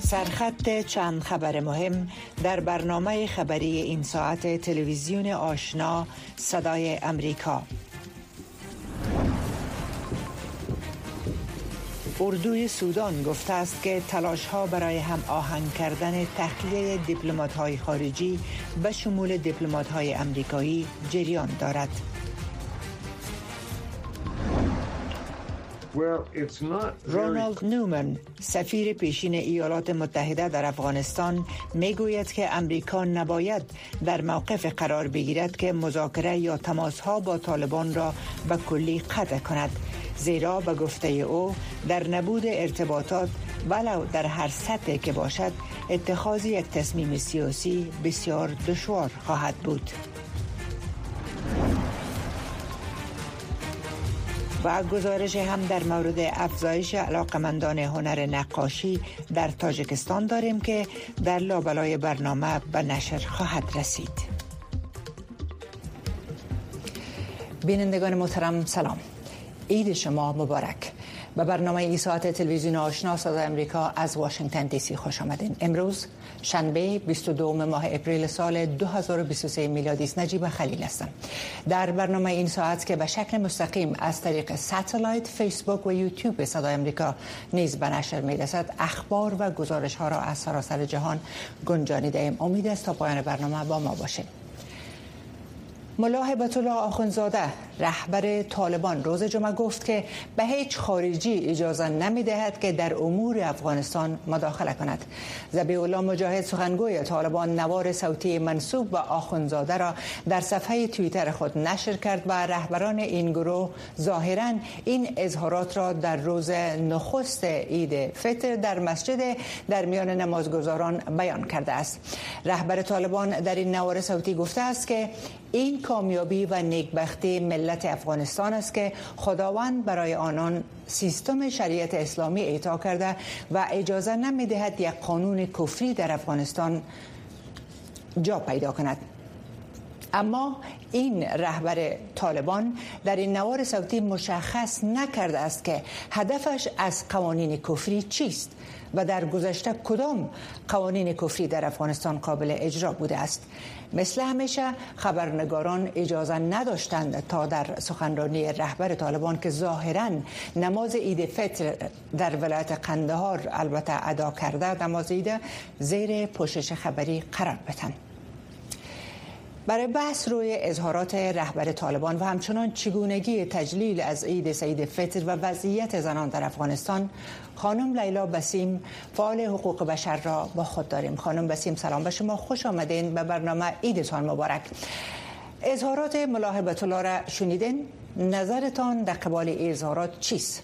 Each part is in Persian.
سرخط چند خبر مهم در برنامه خبری این ساعت تلویزیون آشنا صدای امریکا. اردوی سودان گفته است که تلاش‌ها برای هم آهنگ کردن تخلیه دیپلمات‌های خارجی به شمول دیپلمات‌های امریکایی جریان دارد. رونالد نومن سفیر پیشین ایالات متحده در افغانستان میگوید که امریکا نباید در موقف قرار بگیرد که مذاکره یا تماس‌ها با طالبان را به کلی قطع کند، زیرا به گفته او در نبود ارتباطات ولو در هر سطحی که باشد اتخاذ یک تصمیم سیاسی بسیار دشوار خواهد بود. و گزارش هم در مورد افزایش علاقمندان هنر نقاشی در تاجیکستان داریم که در لابلای برنامه به نشر خواهد رسید. بینندگان محترم سلام، عید شما مبارک. به برنامه این ساعت تلویزیون آشنا صدای امریکا از واشنگتن دی سی خوش آمدین. امروز شنبه 22 ماه اپریل سال 2023 میلادی است. نجیب خلیل هستم. در برنامه این ساعت که به شکل مستقیم از طریق ساتلایت، فیسبوک و یوتیوب صدای امریکا نیز به نشر میرسد، اخبار و گزارش ها را از سراسر جهان گنجانیده ایم. امید است تا پایان برنامه با ما باشید. ملا هیبت الله آخوندزاده رهبر طالبان روز جمعه گفت که به هیچ خارجی اجازه نمی‌دهد که در امور افغانستان مداخله کند. ذبیح الله مجاهد سخنگوی طالبان نوار صوتی منسوب به آخوندزاده را در صفحه توییتر خود نشر کرد و رهبران این گروه ظاهراً این اظهارات را در روز نخست عید فطر در مسجد در میان نمازگزاران بیان کرده است. رهبر طالبان در این نوار صوتی گفته است که این کامیابی و نیکبختی ملت افغانستان است که خداوند برای آنان سیستم شریعت اسلامی اعطا کرده و اجازه نمی‌دهد یک قانون کفری در افغانستان جا پیدا کند. اما این رهبر طالبان در این نوار صوتی مشخص نکرده است که هدفش از قوانین کفری چیست و در گذشته کدام قوانین کفری در افغانستان قابل اجرا بوده است. مثل همیشه خبرنگاران اجازه نداشتند تا در سخنرانی رهبر طالبان که ظاهراً نماز عید فطر در ولایت قندهار البته ادا کرده، نماز عید زیر پوشش خبری قرار بدهند. برای بحث روی اظهارات رهبر طالبان و همچنان چگونگی تجلیل از عید سعید فطر و وضعیت زنان در افغانستان، خانم لیلا بسیم فعال حقوق بشر را با خود داریم. خانم بسیم سلام به شما، خوش آمدین به برنامه. عیدتان مبارک. اظهارات ملا هیبت الله را شنیدین، نظرتان در قبال این اظهارات چیست؟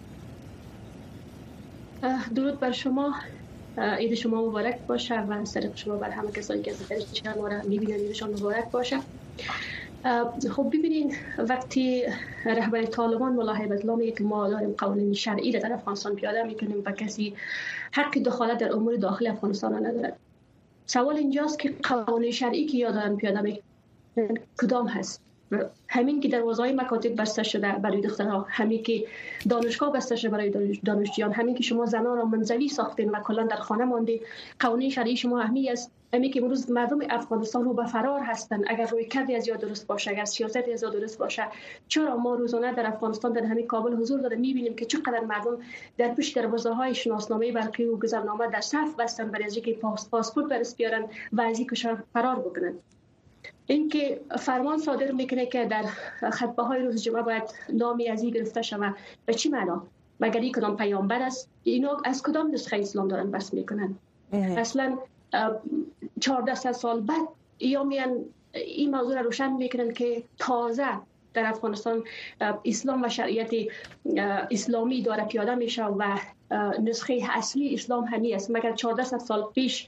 درود بر شما، عید شما مبارک باشه و سر شما بر همه کسانی که از چنل ما را می‌بینن عیدشان مبارک باشه. خب ببینین، وقتی رهبر طالبان ملا هیبت الله میگه که ما داریم قوانین شرعی را در افغانستان پیاده میکنیم و کسی حق دخالت در امور داخل افغانستان را ندارد، سوال اینجاست که قوانین شرعی که یا دارن پیاده میکنن کدام هست؟ همین که دروازه‌های مکاتب بسته شده برای دخترها، همین که دانشگاه بسته شده برای دانشجویان، همین که شما زنان را منزوی ساختین و کلا در خانه ماندین، قوانین شرعی شما اهمی است. همین که امروز مردم افغانستان رو به فرار هستند. اگر روی کردی از یا درست باشه، اگر سیاستی از یا درست باشه، چرا ما روزانه در افغانستان در همین کابل حضور داریم می‌بینیم که چقدر مردم در پشت دروازه‌های شناسنامه برقی و گذرنامه در صف بستن برای اینکه پاسپورت برس بیارن و از این کشور فرار بکنن. اینکه فرمان صادر میکنه که در خطبه های روز جمعه باید نام یزید گرفته شود، به چی معنا؟ مگر این کدام پیامبر است؟ اینا از کدام نسخه اسلام دارن بس میکنن؟ اصلا 1400 سال بعد یا میان این موضوع را روشن میکنن که تازه در افغانستان اسلام و شریعت اسلامی داره پیاده میشه و نسخه اصلی اسلام همین است. مگر 1400 سال پیش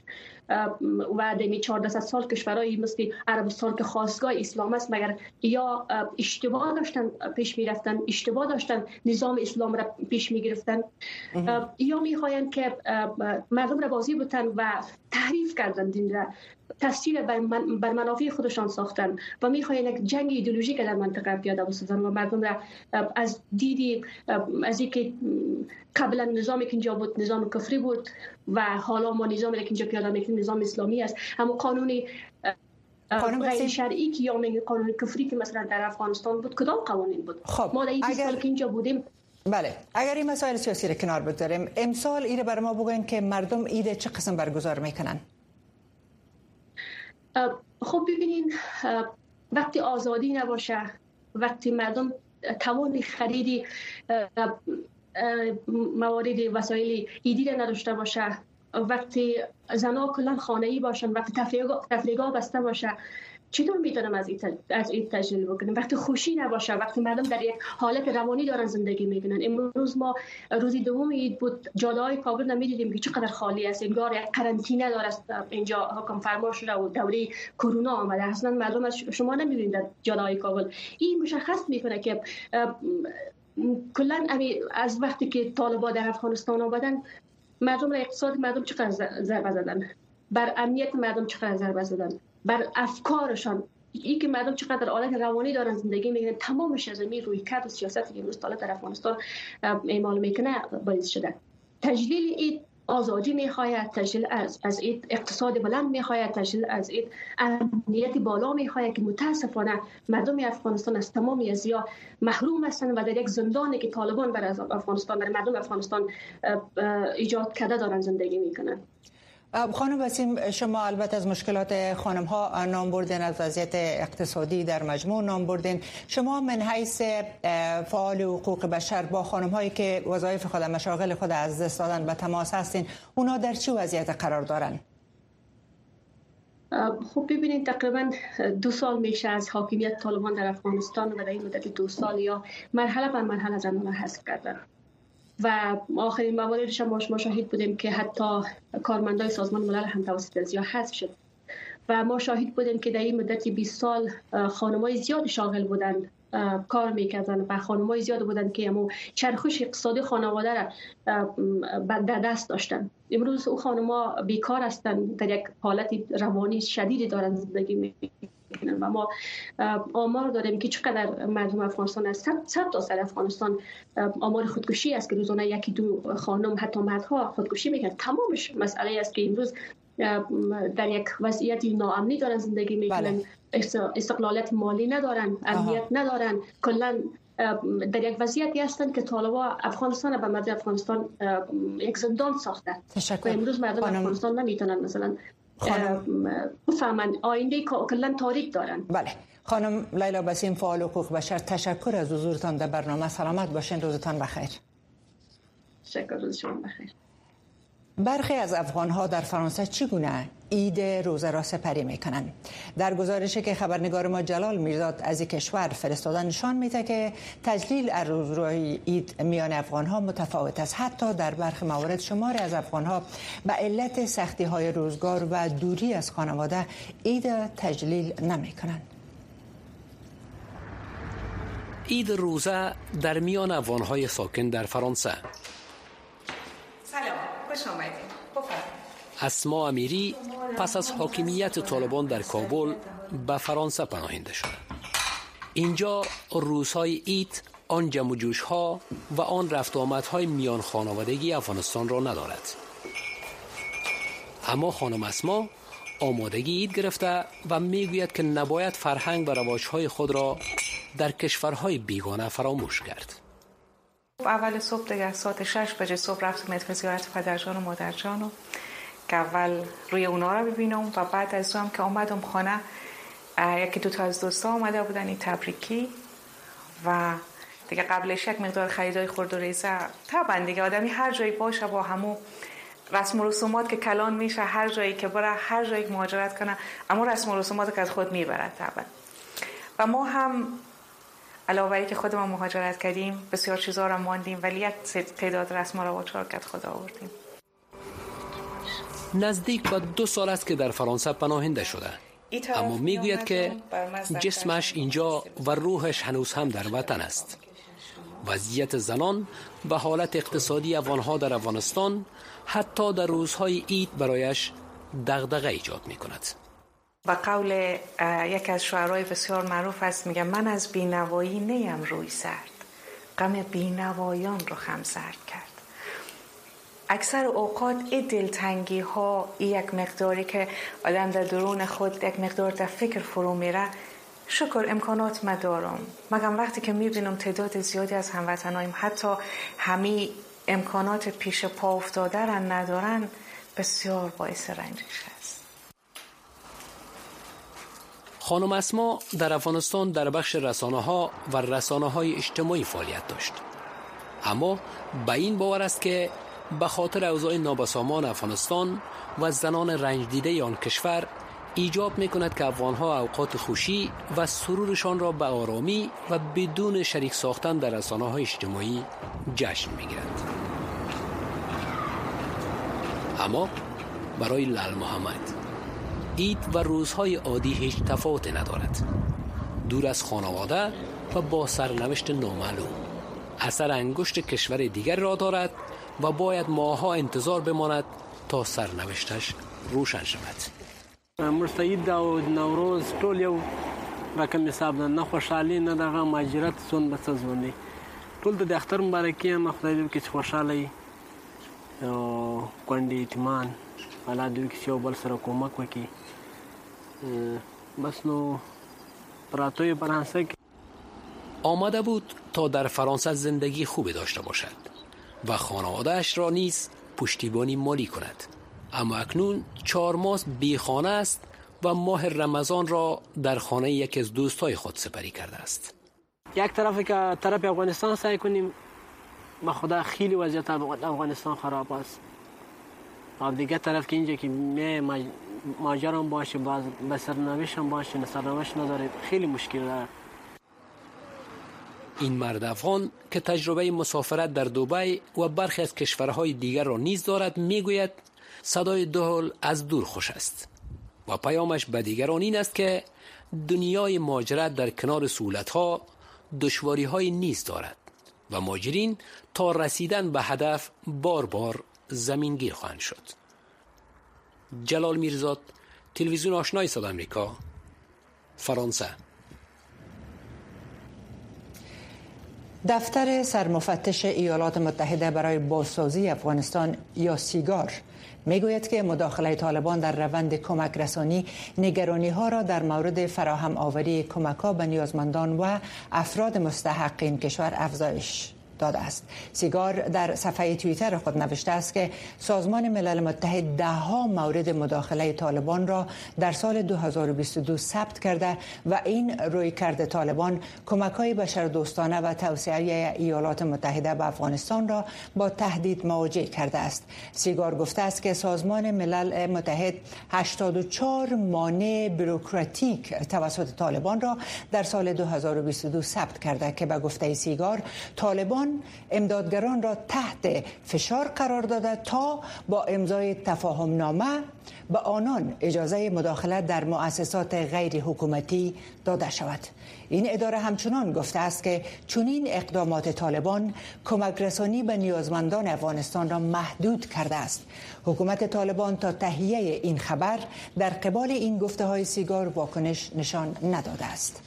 و دمی 1400 سال کشورهای مثل عربستان که خاصگاه اسلام است، مگر یا اشتباه داشتن پیش میرفتن، اشتباه داشتن نظام اسلام را پیش میگرفتن، یا میخواین که مردم را بازی بتن و تحریف کردن دین را، تفسیر بر منافع خودشان ساختن و میخواین یک جنگ ایدئولوژیک در منطقه پیاده بسازن و مردم را از دیدی از اینکه قبلا نظامی که اینجا بود نظام کفری بود و حالا ما نظامی که اینجا پیاده میکنیم نظام اسلامی است، اما قانون غیر شرعی که یا قانون کفری که مثلا در افغانستان بود کدام قوانین بود؟ خب ما در این سال که اینجا بودیم. بله، اگر این مسائل سیاسی را کنار بگذاریم، امسال ایره برای ما بگوین که مردم عید چه قسم برگزار میکنن؟ خب ببینین، وقتی آزادی نباشه، وقتی مردم توان خریدی موارد وسایل عیدی نداشته باشه، وقتی زنها کلا خانه‌ای باشن، وقتی تفریحگاه بسته باشه، چطور میتونم از این تجلیل بکنیم؟ وقتی خوشی نباشه، وقتی مردم در یک حالت روانی دارن زندگی میکنن. امروز ما روزی دوم عید بود، جاده‌های کابل نمیدیدیم که چقدر خالی است، انگار یک قرنطینه داره اینجا حکم فرما شده و دوره کرونا آمده. اصلا مردم از شما نمیبینید در جاده‌های کابل. این مشخص میکنه که کلا از وقتی که طالبان در افغانستان آمدن، مردم را اقتصاد مردم چقدر ضربه زدن، بر امنیت مردم چقدر ضربه زدن، بر افکارشان، این که مردم چقدر حالت روانی دارن زندگی میکنن، تمامش از این روی کرد و سیاستی که امروز طالب در افغانستان اعمال میکنه باعث شده. تجلیل این آزادی میخواهد، تجلیل از این اقتصاد بلند میخواهد، تجلیل از این امنیت بالا میخواهد که متاسفانه مردم افغانستان از تمامی ازیا محروم هستند و در یک زندانی که طالبان بر افغانستان، بر مردم افغانستان ایجاد کرده دارن زندگی میکنن. خانم وسیم، شما البته از مشکلات خانم ها نام بردین، از وضعیت اقتصادی در مجموع نام بردین. شما من حیث فعال حقوق بشر با خانم هایی که وظایف خود، مشاغل خود از دست دادن به تماس هستین، اونا در چه وضعیت قرار دارن؟ خب ببینید، تقریبا 2 سال میشه از حاکمیت طالبان در افغانستان و در این مدت 2 سال یا مرحله بر مرحله زنان حذف کردن و آخرین مواردش ما شاهد بودیم که حتی کارمندای سازمان ملل هم توسط ازیا حذف شد و ما شاهد بودیم که در این مدت 20 سال خانم‌های زیاد شاغل بودند، کار میکردن و خانم‌های زیاد بودند که امو چرخش اقتصادی خانواده را در دست داشتن. امروز او خانم‌ها بیکار هستند، در یک حالت روانی شدیدی دارن زندگی میکنن و ما آمار داریم که چقدر مردم افغانستان از 100 تا سر افغانستان آمار خودکشی است که روزانه 1-2 خانم حتی مردها خودکشی میکنن. تمامش مسئله است که امروز در یک وضعیت ناامنی دارن زندگی میکنن، استقلالیت مالی ندارن، امنیت ندارن، کلا در یک وضعیتی هستند که طالبان افغانستان به مردم افغانستان یک زندان ساخته و امروز مردم افغانستان نمیتونن مثلا بفهمن، آینده کلا تاریک دارن. بله خانم لیلا بسیم، فعال حقوق بشر، تشکر از حضورتان در برنامه. سلامت باشین، روزتان بخیر. تشکر، روز شما بخیر. برخی از افغان‌ها در فرانسه چگونه عید روزه را سپری می‌کنند؟ در گزارشی که خبرنگار ما جلال میرزاد از این کشور فرستادن نشان میده که تجلیل روزهای عید میان افغان‌ها متفاوت است. حتی در برخی موارد شماری از افغان‌ها به علت سختی‌های روزگار و دوری از خانواده عید تجلیل نمی‌کنند. عید روزه در میان افغان‌های ساکن در فرانسه. سلام، خوش آمدید. اسما امیری پس از حاکمیت طالبان در کابل به فرانسه پناهنده شد. اینجا روزهای عید آن جمع و جوش‌ها و آن رفت و آمدهای میان خانوادگی افغانستان را ندارد. اما خانم اسما آمادگی عید گرفته و میگوید که نباید فرهنگ و رواج‌های خود را در کشورهای بیگانه فراموش کرد. اول صبح دیگه ساعت 6 بجه صبح رفتم مدرسه زیارت پدرجان و مادرجانو که اول روی اونا رو ببینم و بعد از اون که آمدم خانه 1-2 تا از دوستا آمده بودن این تبریکی و دیگه قبلش یک مقدار خریدای خورد و ریزه. طبعا دیگه آدمی هر جایی باشه با همو رسم و رسومات که کلان میشه، هر جایی که بره، هر جایی که مهاجرت کنه، اما رسم و رسومات که از خود میبرد طبعا. و ما هم علاوه ای که خودمون مهاجرت کردیم بسیار چیزا رو ماندیم، ولی یک تعداد رسم و رواج رو که خدا آوردیم. نزدیک به 2 سال است که در فرانسه پناهنده شده، اما میگوید که جسمش اینجا و روحش هنوز هم در وطن است. وضعیت زنان و حالت اقتصادی افغانها در افغانستان حتی در روزهای عید برایش دغدغه ایجاد می کند. و قول یکی از شاعرای بسیار معروف است، میگه من از بینوایی نیم روی سرد، غم بینوایان رو خم سرد کرد. اکثر اوقات این دلتنگی ها، یک مقداری که آدم در درون خود یک مقدار در فکر فرو میره، شکر امکانات ما دارم، مگم وقتی که میبینم تعداد زیادی از هموطنایم حتی همین امکانات پیش پا افتاده را ندارن، بسیار باعث رنجش است. خانم اسما در افغانستان در بخش رسانه‌ها و رسانه‌های اجتماعی فعالیت داشت، اما به این باور است که به خاطر اوضاع نابسامان افغانستان و زنان رنج دیده آن کشور ایجاب می‌کند که افغان‌ها اوقات خوشی و سرورشان را به آرامی و بدون شریک ساختن در رسانه‌های اجتماعی جشن می‌گیرند. اما برای لال محمد عید و روزهای عادی هیچ تفاوتی ندارد. دور از خانواده و با سرنوشت نامعلوم، اثر انگشت کشور دیگر را دارد و باید ماه‌ها انتظار بماند تا سرنوشتش روشن شود. مرستعید او نوروز ټول یو رقم حساب نه خوشحالي نه دغه ماجرت سون بس ځوندي ټول د اختر مبارکي هم خدای دې کې خوشاله او کونډې ایتمان الله دې کې یو بل سره کومک وکړي. بس نو پراتوی فرانسه آمده بود تا در فرانسه زندگی خوبی داشته باشد و خانواده‌اش را نیز پشتیبانی مالی کند، اما اکنون 4 ماه بی خانه است و ماه رمضان را در خانه یکی از دوستای خود سپری کرده است. یک طرف که طرف افغانستان سعی کنیم، با خدا خیلی وضعیت افغانستان خراب است. و دیگه طرف که اینجا که ماجرام باشه، باز به سرنوشت هم باشه، سرنوشت نداره، خیلی مشکل داره. این مرد افغان که تجربه مسافرت در دبی و برخی از کشورهای دیگر را نیز دارد میگوید صدای دهل از دور خوش است و پیامش به دیگران این است که دنیای مهاجرت در کنار سهولت‌ها دشواری‌های نیز دارد و مهاجرین تا رسیدن به هدف بار بار زمینگیر خواهند شد. جلال میرزاد، تلویزیون آشنای صدای آمریکا، فرانسه. دفتر سرمفتش ایالات متحده برای بازسازی افغانستان یا سیگار میگوید که مداخله طالبان در روند کمک رسانی نگرانی ها را در مورد فراهم آوری کمک ها به نیازمندان و افراد مستحق این کشور افزایش داده است. سیگار در صفحه توییتر خود نوشته است که سازمان ملل متحد 10 مورد مداخله طالبان را در سال 2022 ثبت کرده و این رویکرد طالبان کمک‌های بشردوستانه و توسعه ایالات متحده به افغانستان را با تهدید مواجه کرده است. سیگار گفته است که سازمان ملل متحد 84 مانع بوروکراتیک توسط طالبان را در سال 2022 ثبت کرده که به گفته سیگار طالبان امدادگران را تحت فشار قرار داده تا با امضای تفاهم نامه به آنان اجازه مداخله در مؤسسات غیر حکومتی داده شود. این اداره همچنان گفته است که چنین اقدامات طالبان کمک رسانی به نیازمندان افغانستان را محدود کرده است. حکومت طالبان تا تهیه این خبر در قبال این گفته‌های سیگار واکنش نشان نداده است.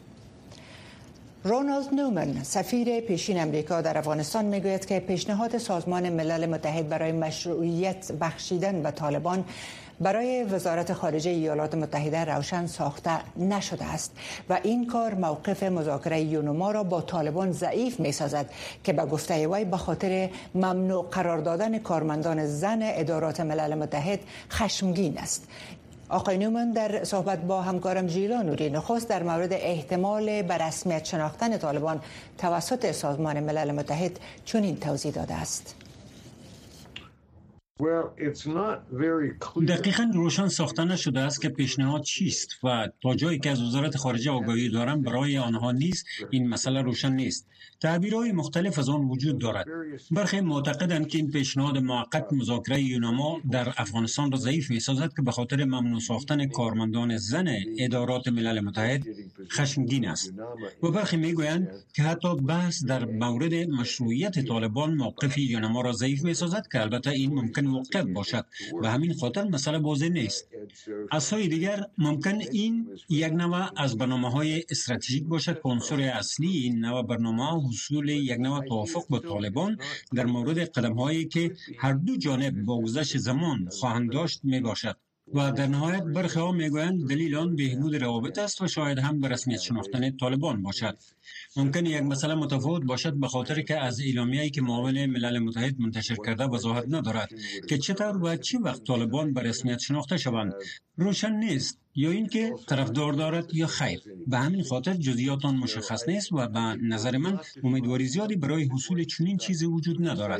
رونالد نومن، سفیر پیشین امریکا در افغانستان میگوید که پیشنهاد سازمان ملل متحد برای مشروعیت بخشیدن به طالبان برای وزارت خارجه ایالات متحده روشن ساخته نشده است و این کار موقف مذاکره یونما را با طالبان ضعیف می‌سازد که به گفته وی به خاطر ممنوع قرار دادن کارمندان زن ادارات ملل متحد خشمگین است. آقای نومن در صحبت با همکارم ژیلا نوری نخست در مورد احتمال به رسمیت شناختن طالبان توسط سازمان ملل متحد چنین توضیح داده است. دقیقاً روشن ساخته نشده است که پیشنهاد چیست و تا جایی که از وزارت خارجه آگاهی دارم برای آنها نیز این مسئله روشن نیست. تعبیرهای مختلف از آن وجود دارد. برخی معتقدند که این پیشنهاد موقت مذاکره یوناما در افغانستان را ضعیف می‌سازد که به خاطر ممنوع ساختن کارمندان زن ادارات ملل متحد خشمگین است و برخی میگویند که حتی بحث در مورد مشروعیت طالبان موقف یوناما را ضعیف می‌سازد که البته این ممکن موقت باشد و همین خاطر مسئله واضح نیست. از سوی دیگر ممکن این یک نوع از برنامه‌های استراتژیک باشد که عنصر اصلی این نوع برنامه حصول یک نوع توافق با طالبان در مورد قدم‌هایی که هر دو جانب با گذشت زمان خواهند داشت میباشد و در نهایت برخی ها میگویند دلیل آن بهبود روابط است و شاید هم به رسمیت شناختن طالبان باشد. ممکن یک مسئله متفاوت باشد به خاطر که از اعلامیه‌ای که معاون ملل متحد منتشر کرده وضاحت ندارد که چطور و چه وقت طالبان به رسمیت شناخته شوند. روشن نیست یا اینکه طرفدار دارد یا خیر. به همین خاطر جزئیات آن مشخص نیست و به نظر من امیدواری زیادی برای حصول چنین چیزی وجود ندارد.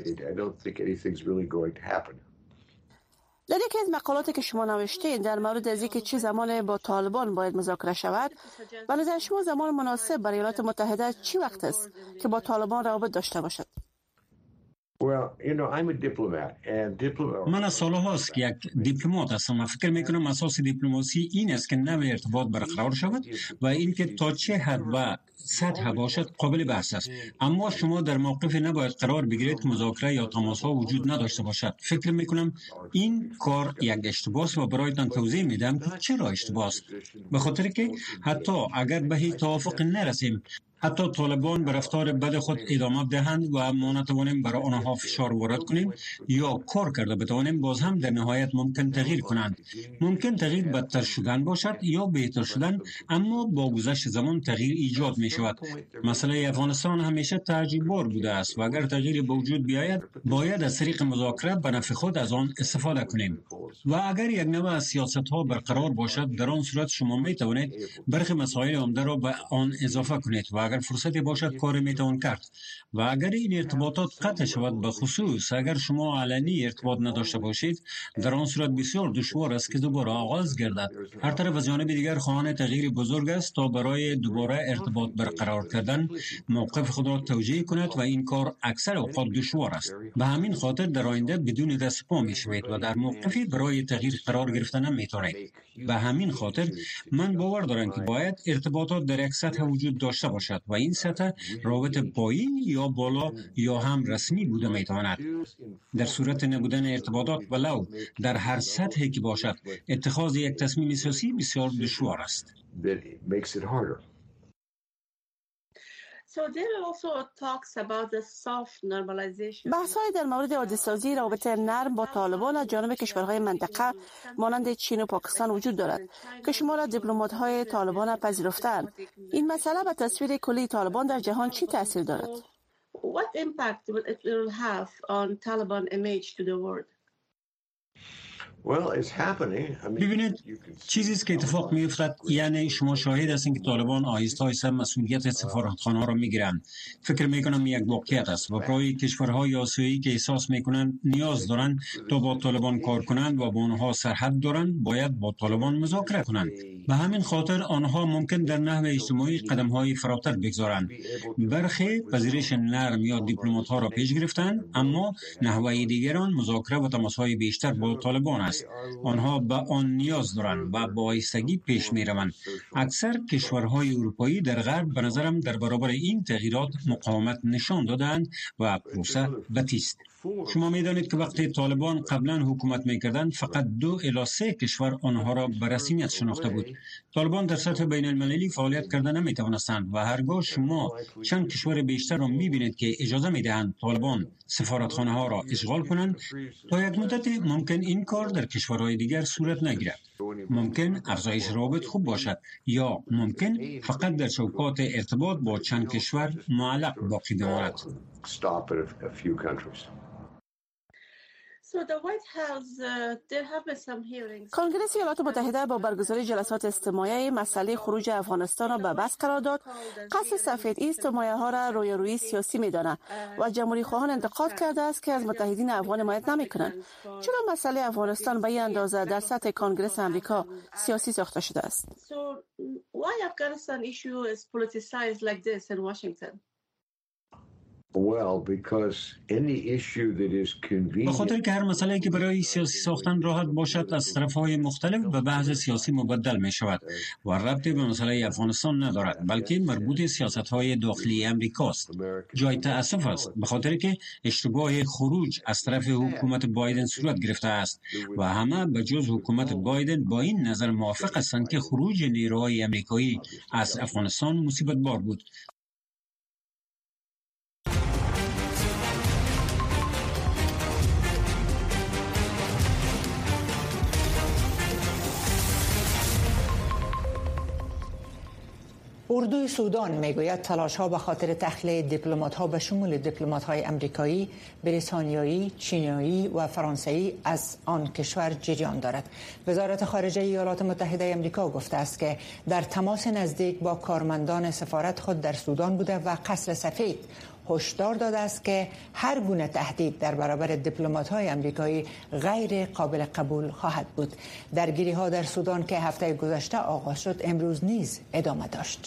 در یکی از مقالاتی که شما نوشتین در مورد از اینکه چه زمان با طالبان باید مذاکره شود، به نظر شما زمان مناسب برای ایالات متحده چی وقت است که با طالبان روابط داشته باشد؟ من از سالهاست که یک دیپلمات هستم و فکر میکنم اساس دیپلماسی این است که نوع ارتباط برقرار شود و اینکه تا چه حد و سطح باشد قابل بحث است. اما شما در موقف نباید قرار بگیرید که مذاکره یا تماس ها وجود نداشته باشد. فکر میکنم این کار یک اشتباه است و برایتان توضیح میدم که چرا اشتباه است. به خاطر که حتی اگر به هیچ توافق نرسیم، حتی طالبان به رفتار بد خود ادامه دهند و ما نتوانیم برای آنها فشار وارد کنیم یا کار کرده بتوانیم، باز هم در نهایت ممکن تغییر کنند. ممکن تغییر بدتر شدن باشد یا بهتر شدن، اما با گذشت زمان تغییر ایجاد می شود. مسئله افغانستان همیشه تعجب بار بوده است و اگر تغییر به وجود بیاید باید از طریق مذاکره به نفع خود از آن استفاده کنیم و اگر یک نوع از سیاست ها برقرار باشد در آن صورت شما می توانید برخی مسائل عمده را به آن اضافه کنید و اگر فرصتی باشد کار میتوان کرد و اگر این ارتباطات قطع شود، به خصوص اگر شما علنی ارتباط نداشته باشید، در آن صورت بسیار دشوار است که دوباره آغاز گردد. هر طرف از جانب دیگر خواهان تغییر بزرگ است تا برای دوباره ارتباط برقرار کردن موقف خود را توجیه کند و این کار اکثر اوقات دشوار است. به همین خاطر در آینده بدون دست پا میشوید و در موقفی برای تغییر قرار گرفتن نمیتوانید. به همین خاطر من باور دارم که باید ارتباطات در یک سطح وجود داشته باشد و این سطح رابط پایین یا بالا یا هم رسمی بوده میتواند. در صورت نبودن ارتباطات ولو در هر سطحی که باشد، اتخاذ یک تصمیم سیاسی بسیار دشوار است. بحث‌های در مورد عادی‌سازی رابط نرم با طالبان از جانب کشورهای منطقه مانند چین و پاکستان وجود دارد که شمار دیپلمات‌های طالبان پذیرفتند. این مسئله به تصویر کلی طالبان در جهان چی تاثیر دارد؟ What impact will it have on Taliban image to the world? ببینید، چیزی که اتفاق می‌افتد یعنی شما شاهد هستید که طالبان آهسته آهسته مسئولیت سفارتخانه‌ها را می‌گیرند. فکر می‌کنم یک واقعیت است و برای کشورهای آسیایی که احساس می‌کنند نیاز دارند تا با طالبان کار کنند و با آنها سرحد دارند، باید با طالبان مذاکره کنند. به همین خاطر آنها ممکن در نحو اجتماعی قدم‌های فراتر بگذارند. برخی پذیرش نرم یا دیپلمات‌ها را پیش گرفتند، اما نحوه دیگران مذاکره و تماس‌های بیشتر با طالبان است. آنها به آن نیاز دارند و با آهستگی پیش می‌روند. اکثر کشورهای اروپایی در غرب به نظرم در برابر این تغییرات مقاومت نشان دادند و پروسه بطی است. شما می‌دانید که وقتی طالبان قبلا حکومت می‌کردند فقط 2 الی 3 کشور آنها را به رسمیت شناخته بود. طالبان در سطح بین المللی فعالیت کرده نمی‌توانستند و هرگاه شما چند کشور بیشتر را می‌بینید که اجازه می‌دهند طالبان سفارتخانه‌ها را اشغال کنند، تا یک مدت ممکن این کار در کشورهای دیگر صورت نگیرد. ممکن افزایش روابط خوب باشد یا ممکن فقط در چوکات ارتباط با چند کشور معلق باقی بماند. کنگره ایالات متحده با برگزاری جلسات استماعی مسئله خروج افغانستان را به بس قرار داد. قصر سفید این استماعی ها را روی سیاسی می‌داند و جمهوری خواهان انتقاد کرده است که از متحدین افغان حمایت نمی‌کنند. چرا مسئله افغانستان به این اندازه در سطح کنگره آمریکا سیاسی ساخته شده است؟ به خاطر که هر مسئله که برای سیاسی ساختن راحت باشد از طرف‌های مختلف به بحث سیاسی مبدل می شود و ربطی به مسئله افغانستان ندارد، بلکه مربوط سیاست‌های داخلی امریکا است. جای تأسف است به خاطر که اشتباه خروج از طرف حکومت بایدن صورت گرفته است و همه به جز حکومت بایدن با این نظر موافق هستند که خروج نیروهای امریکایی از افغانستان مصیبت بار بود. اردوی سودان میگوید تلاش‌ها به خاطر تخلیه دیپلمات‌ها به شمول دیپلمات‌های آمریکایی، بریتانیایی، چینی و فرانسوی از آن کشور جریان دارد. وزارت خارجه ایالات متحده آمریکا گفته است که در تماس نزدیک با کارمندان سفارت خود در سودان بوده و قصر سفید هشدار داده است که هر گونه تهدید در برابر دیپلمات‌های آمریکایی غیر قابل قبول خواهد بود. درگیری‌ها در سودان که هفته گذشته آغاز شد امروز نیز ادامه داشت.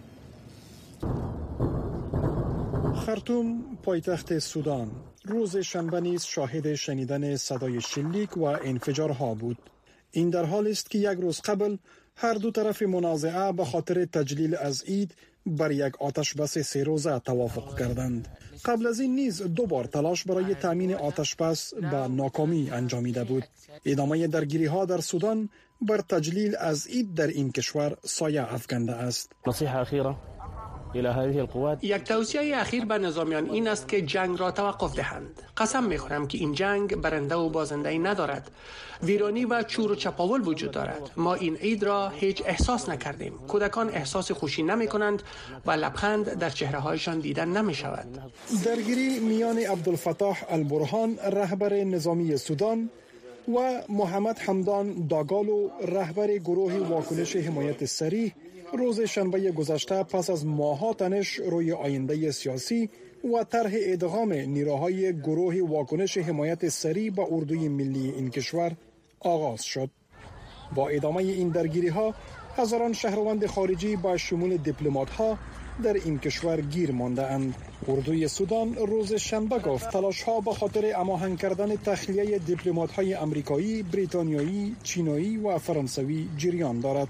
خرطوم پایتخت سودان روز شنبه نیز شاهد شنیدن صدای شلیک و انفجارها بود. این در حالی است که یک روز قبل هر دو طرف منازعه به خاطر تجلیل از عید بر یک آتش بس 3 روزه توافق کردند. قبل از این نیز 2 بار تلاش برای تامین آتش بس به ناکامی انجامیده بود. ادامه درگیری‌ها در سودان بر تجلیل از عید در این کشور سایه افکنده است. نصیحه اخیره یک توصیه اخیر به نظامیان این است که جنگ را توقف دهند. قسم می‌خورم که این جنگ برنده و بازنده‌ای ندارد. ویرانی و چور و چپاول وجود دارد. ما این عید را هیچ احساس نکردیم. کودکان احساس خوشی نمی‌کنند و لبخند در چهره‌هایشان دیدن نمی‌شود. درگیری میان عبدالفتاح البرهان رهبر نظامی سودان و محمد حمدان داگالو رهبر گروه واکنش حمایت سریع روز شنبه گذشته پس از ماه‌ها تنش روی آینده سیاسی و طرح ادغام نیروهای گروه واکنش حمایت سریع به اردوی ملی این کشور آغاز شد. با ادامه این درگیری‌ها هزاران شهروند خارجی با شمول دیپلمات‌ها در این کشور گیر مانده اند. اردوی سودان روز شنبه گفت تلاش‌ها به خاطر هماهنگ کردن تخلیه دیپلمات‌های آمریکایی، بریتانیایی، چینی و فرانسوی جریان دارد.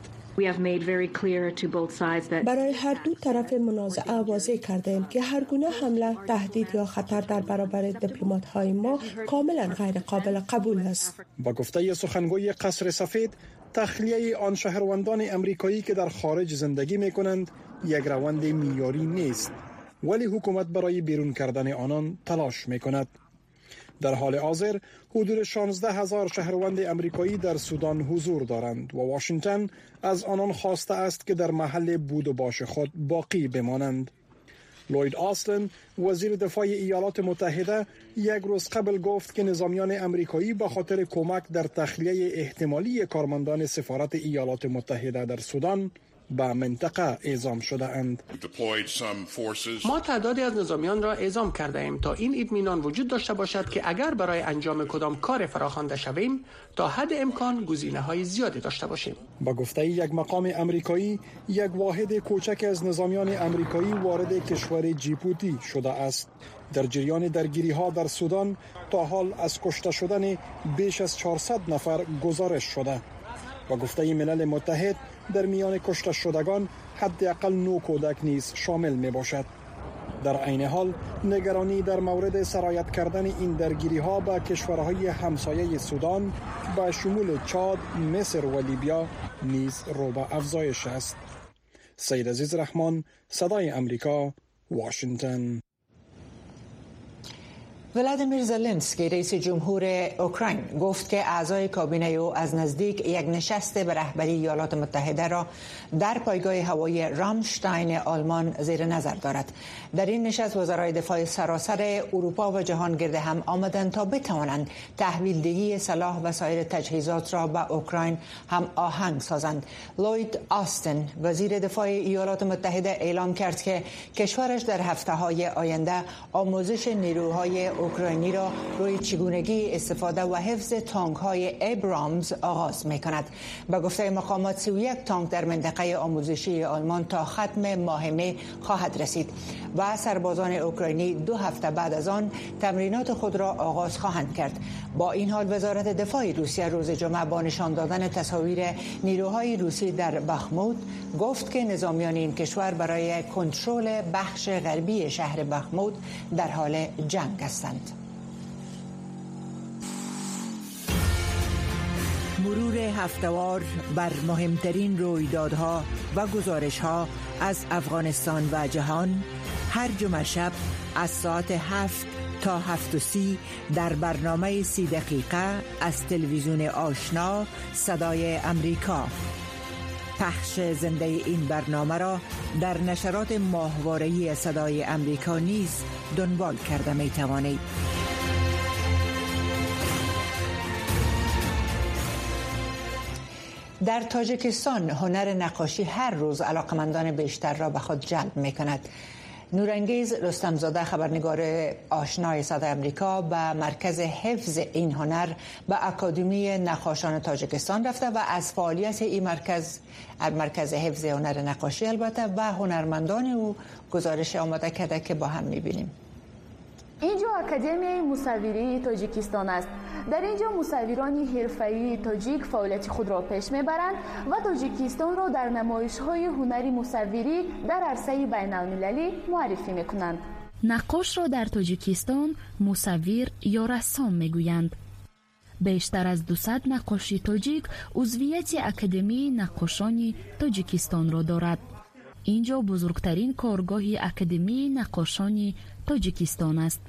برای هر دو طرف منازعه واضح کردیم که هر گونه حمله، تهدید یا خطر در برابر دیپلمات‌های ما کاملا غیر قابل قبول است. با گفته سخنگوی قصر سفید، تخلیه آن شهروندان آمریکایی که در خارج زندگی می‌کنند یک روند معیاری نیست، ولی حکومت برای بیرون کردن آنان تلاش می‌کند. در حال حاضر حدود 16,000 شهروند آمریکایی در سودان حضور دارند و واشنگتن از آنان خواسته است که در محل بود و باش خود باقی بمانند. لوید آستن وزیر دفاع ایالات متحده یک روز قبل گفت که نظامیان آمریکایی به خاطر کمک در تخلیه احتمالی کارمندان سفارت ایالات متحده در سودان به منطقه اعزام شده اند. ما تعدادی از نظامیان را اعزام کرده ایم تا این اطمینان وجود داشته باشد که اگر برای انجام کدام کار فراخوانده شویم تا حد امکان گزینه‌های زیادی داشته باشیم. با گفته یک مقام آمریکایی، یک واحد کوچک از نظامیان آمریکایی وارد کشور جیبوتی شده است. در جریان درگیری‌ها در سودان تا حال از کشته شدن بیش از 400 نفر گزارش شده. با گفته ملل متحد در میان کشته شدگان حداقل 9 کودک نیز شامل می باشد. در عین حال نگرانی در مورد سرایت کردن این درگیری‌ها با کشورهای همسایه سودان با شمول چاد، مصر و لیبیا نیز رو به افزایش است. سید عزیز رحمان، صدای امریکا، واشنگتن. ولادیمیر زلنسکی رئیس جمهور اوکراین گفت که اعضای کابینه او از نزدیک یک نشست به رهبری ایالات متحده را در پایگاه هوایی رامشتاین آلمان زیر نظر دارد. در این نشست وزرای دفاع سراسر اروپا و جهان گرد هم آمدند تا بتوانند تحویل دهی سلاح و سایر تجهیزات را به اوکراین هم آهنگ سازند. لوید آستن وزیر دفاع ایالات متحده اعلام کرد که کشورش در هفته‌های آینده آموزش نیروهای اوکراینی را روی چگونگی استفاده و حفظ تانک‌های ابرامز آغاز می‌کند. به گفته مقامات 31 تانک در منطقه آموزشی آلمان تا ختم ماه می خواهد رسید و سربازان اوکراینی 2 هفته بعد از آن تمرینات خود را آغاز خواهند کرد. با این حال وزارت دفاع روسیه روز جمعه با نشان دادن تصاویر نیروهای روسی در بخموت گفت که نظامیان این کشور برای کنترل بخش غربی شهر بخموت در حال جنگ هستند. مرور هفته‌وار بر مهمترین رویدادها و گزارش‌ها از افغانستان و جهان هر جمعه شب از ساعت 7 تا 7:30 در برنامه 30 دقیقه از تلویزیون آشنا صدای امریکا. پخش زنده این برنامه را در نشرات ماهواره‌ای صدای امریکا نیز دنبال کرده می توانید. در تاجیکستان هنر نقاشی هر روز علاقمندان بیشتر را به خود جلب می کند. نورانگیز رستمزاده خبرنگار آشنای صدای امریکا به مرکز حفظ این هنر به اکادمی نقاشان تاجیکستان رفته و از فعالیت این مرکز حفظ هنر نقاشی البته و هنرمندان او گزارش آماده کرده که با هم می‌بینیم. اینجا اکادمی مصوری تاجیکستان است. در اینجا مصوران حرفه‌ای تاجیک فعالیت خود را پیش میبرند و تاجیکستان را در نمایش‌های هنری مصوری در عرصه بین‌المللی معرفی میکنند. نقاش را در تاجیکستان مصور یا رسام میگویند. بیشتر از 200 نقاشی تاجیک عضویت اکادمی نقاشان تاجیکستان را دارد. اینجا بزرگترین کارگاه اکادمی نقاشان تاجیکستان است.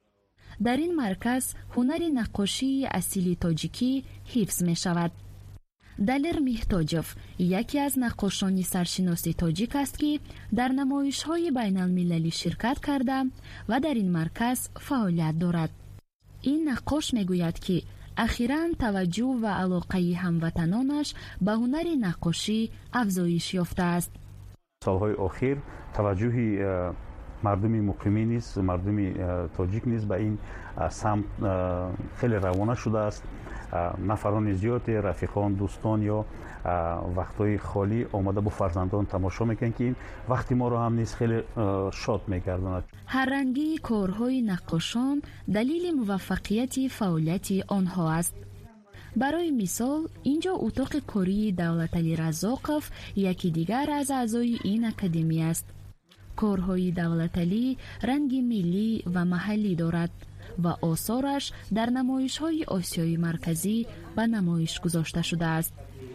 در این مرکز هنر نقاشی اصیلی تاجیکی حفظ می شود. دلیر میهتاجوف یکی از نقاشان سرشناس تاجیک است که در نمایش‌های بین‌المللی شرکت کرده و در این مرکز فعالیت دارد. این نقاش میگوید که اخیراً توجه و علاقه هموطنانش به هنر نقاشی افزایش یافته است. سالهای اخیر توجهی مردمی مقیمی نیست، مردمی تاجیک نیست به این سمت خیلی روانه شده است. نفران زیادی رفیقان دوستان یا وقتهای خالی آمده با فرزندان تماشا میکنن که این وقتی ما رو هم نیست خیلی شاد میگرداند. هر رنگی کارهای نقاشان دلیل موفقیت فعالیت آنها است. برای مثال اینجا اتاق کاری دولتعلی رزاقов یکی دیگر از اعضای این اکادمی است. کارهای دولتعلی رنگ ملی و محلی دارد و آثارش در نمایش‌های آسیای مرکزی به نمایش گذاشته شده است.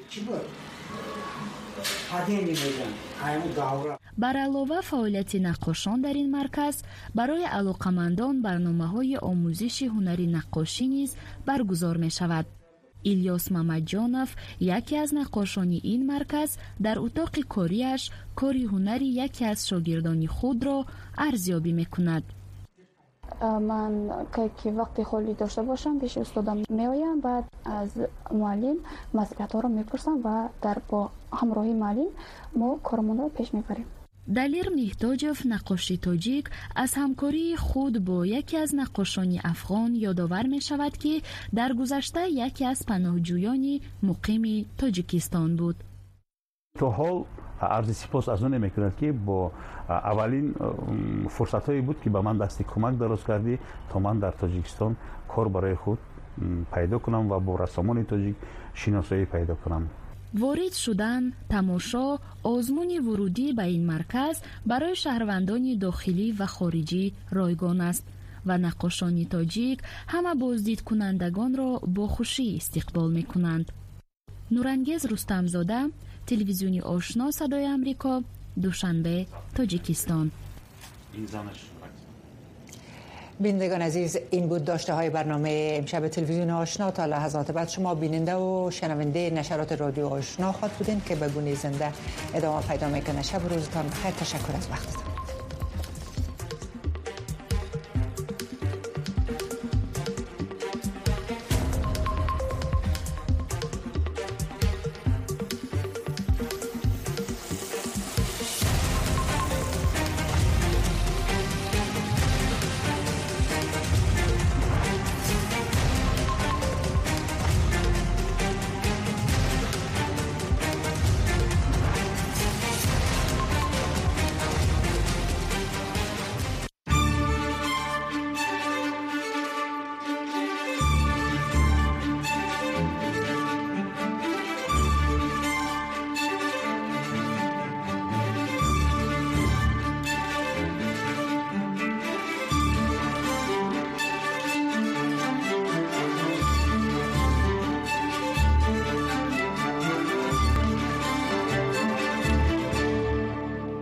بر علاوه فعالیت نقاشان در این مرکز برای علاقمندان برنامه‌های آموزش هنری نقاشی نیز برگزار می‌شود. ایلیاس محمدجانوف یکی از نقاشان این مرکز در اتاق کاریش کاری هنری یکی از شاگردان خود را ارزیابی می‌کند. من که وقتی خالی داشته باشم پیش استادم میایم، بعد از معلم مسئولیت‌ها را میپرسم و با همراهی معلم ما کارمون را پیش میبریم. دلیر میهتاجوف نقاشی تاجیک از همکاری خود با یکی از نقاشان افغان یادآور می شود که در گذشته یکی از پناهجویان مقیم تاجیکستان بود. تو حال عرض سپاس از اون میکنم که با اولین فرصت هایی بود که به من دستی کمک دراز کردی تا من در تاجیکستان کار برای خود پیدا کنم و با رسامان تاجیک شناسایی پیدا کنم. وارد شدن، تماشا، آزمون ورودی به این مرکز برای شهروندان داخلی و خارجی رایگان است و نقاشان تاجیک همه بازدید کنندگان را با خوشی استقبال می کنند. نورانگیز رستمزاده، تلویزیونی آشنا صدای امریکا، دوشنبه، تاجیکستان. بینندگان عزیز، این بود داشته های برنامه امشب تلویزیون آشنا. تا لحظات بعد شما بیننده و شنونده نشرات رادیو آشنا خواهد بودین که به گونه زنده ادامه پیدا میکنه. شب و روزتان بخیر. تشکر از وقتتان.